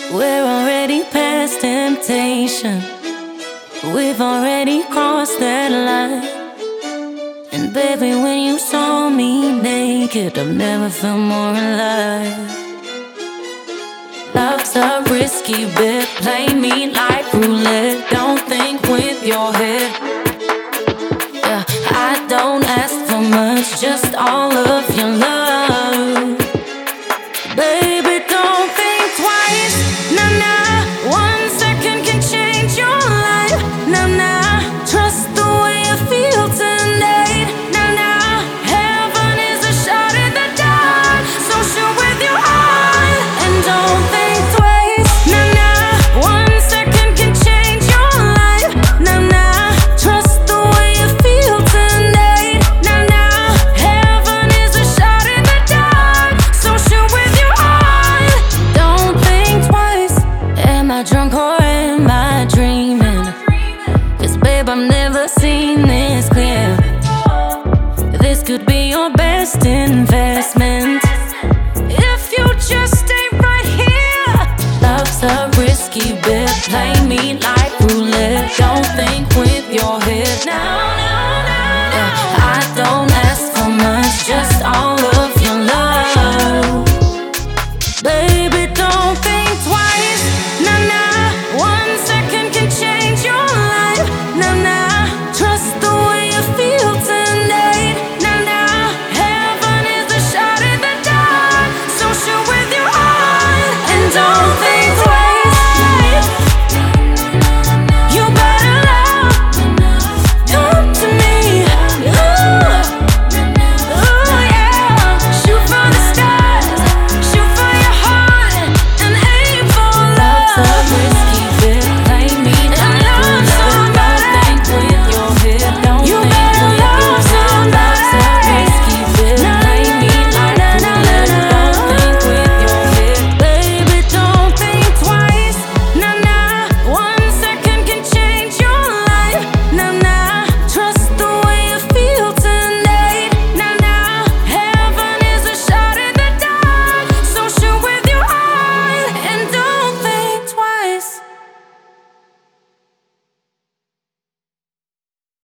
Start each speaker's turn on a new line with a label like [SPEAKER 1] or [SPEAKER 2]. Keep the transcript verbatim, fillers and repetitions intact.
[SPEAKER 1] We're already past temptation. We've already crossed that line. And baby, when you saw me naked, I've never felt more alive. Love's a risky bet. Play me like roulette. Don't think with your head. Yeah, I don't ask for much, just all of your love. Baby, don't think twice. Nah, nah, one second can change your life. Nah, nah, trust the way you feel tonight. Nah, nah, heaven is a shot in the dark, so shoot with your heart and don't think twice. Nah, nah, one second can change your life. Nah, nah, trust the way you feel tonight. Nah, nah, heaven is a shot in the dark, so shoot with your heart. Don't think twice. Am I drunk or am I dreaming? 'Cause babe, I've never seen this clear. This could be your best investment if you just stay right here. Love's a risky bet. Play